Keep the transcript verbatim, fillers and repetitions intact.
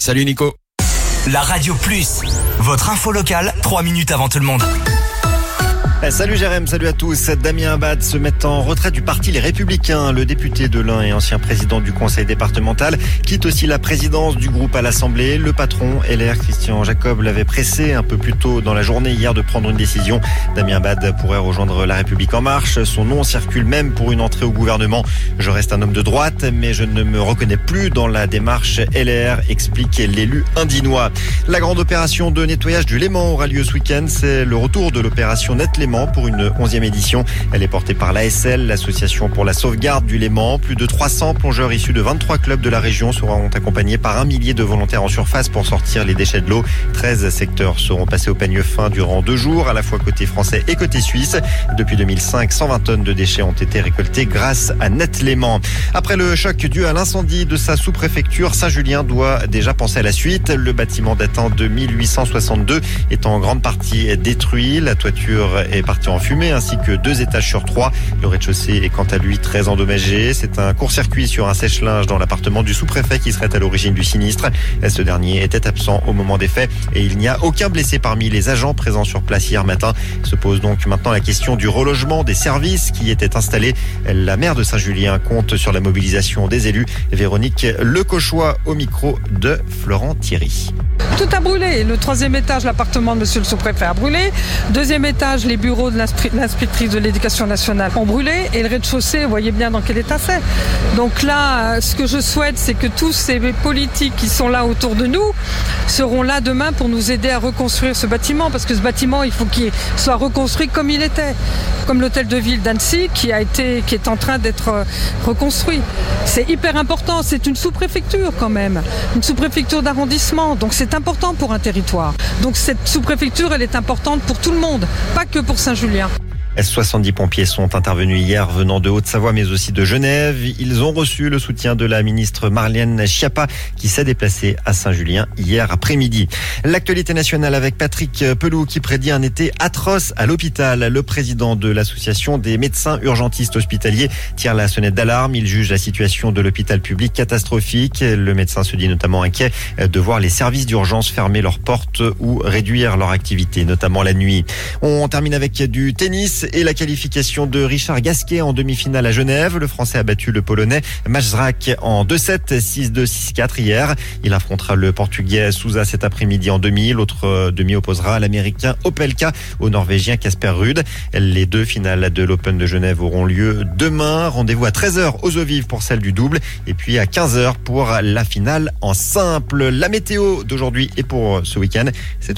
Salut Nico. La Radio Plus, votre info locale, trois minutes avant tout le monde. Salut Jérém, salut à tous. Damien Abad se met en retrait du parti Les Républicains. Le député de l'Ain et ancien président du conseil départemental quitte aussi la présidence du groupe à l'Assemblée. Le patron L R, Christian Jacob, l'avait pressé un peu plus tôt dans la journée hier de prendre une décision. Damien Abad pourrait rejoindre La République En Marche. Son nom circule même pour une entrée au gouvernement. Je reste un homme de droite, mais je ne me reconnais plus dans la démarche L R, explique l'élu indinois. La grande opération de nettoyage du Léman aura lieu ce week-end. C'est le retour de l'opération Net Léman pour une onzième édition. Elle est portée par l'A S L, l'association pour la sauvegarde du Léman. Plus de trois cents plongeurs issus de vingt-trois clubs de la région seront accompagnés par un millier de volontaires en surface pour sortir les déchets de l'eau. treize secteurs seront passés au peigne fin durant deux jours, à la fois côté français et côté suisse. Depuis deux mille cinq, cent vingt tonnes de déchets ont été récoltées grâce à Net Léman. Après le choc dû à l'incendie de sa sous-préfecture, Saint-Julien doit déjà penser à la suite. Le bâtiment datant de mille huit cent soixante-deux est en grande partie détruit. La toiture est partie en fumée ainsi que deux étages sur trois. Le rez-de-chaussée est quant à lui très endommagé. C'est un court-circuit sur un sèche-linge dans l'appartement du sous-préfet qui serait à l'origine du sinistre. Ce dernier était absent au moment des faits et il n'y a aucun blessé parmi les agents présents sur place hier matin. Se pose donc maintenant la question du relogement des services qui étaient installés. La maire de Saint-Julien compte sur la mobilisation des élus. Véronique Lecochois au micro de Florent Thierry. Tout a brûlé. Le troisième étage, l'appartement de monsieur le sous-préfet a brûlé. Deuxième étage, les bureaux de l'inspectrice de l'éducation nationale ont brûlé. Et le rez-de-chaussée, vous voyez bien dans quel état c'est. Donc là, ce que je souhaite, c'est que tous ces politiques qui sont là autour de nous seront là demain pour nous aider à reconstruire ce bâtiment. Parce que ce bâtiment, il faut qu'il soit reconstruit comme il était. Comme l'hôtel de ville d'Annecy qui a été, qui est en train d'être reconstruit. C'est hyper important. C'est une sous-préfecture quand même. Une sous-préfecture d'arrondissement. Donc c'est important pour un territoire. Donc cette sous-préfecture, elle est importante pour tout le monde, pas que pour Saint-Julien. soixante-dix pompiers sont intervenus hier venant de Haute-Savoie mais aussi de Genève. Ils ont reçu le soutien de la ministre Marlène Schiappa qui s'est déplacée à Saint-Julien hier après-midi. L'actualité nationale avec Patrick Pelou qui prédit un été atroce à l'hôpital. Le président de l'association des médecins urgentistes hospitaliers tire la sonnette d'alarme. Il juge la situation de l'hôpital public catastrophique. Le médecin se dit notamment inquiet de voir les services d'urgence fermer leurs portes ou réduire leur activité, notamment la nuit. On termine avec du tennis et la qualification de Richard Gasquet en demi-finale à Genève. Le Français a battu le Polonais Majzrak en deux sept, six deux, six quatre hier. Il affrontera le Portugais Sousa cet après-midi en demi. L'autre demi opposera l'Américain Opelka au Norvégien Casper Ruud. Les deux finales de l'Open de Genève auront lieu demain. Rendez-vous à treize heures aux eaux vives pour celle du double et puis à quinze heures pour la finale en simple. La météo d'aujourd'hui et pour ce week-end, c'est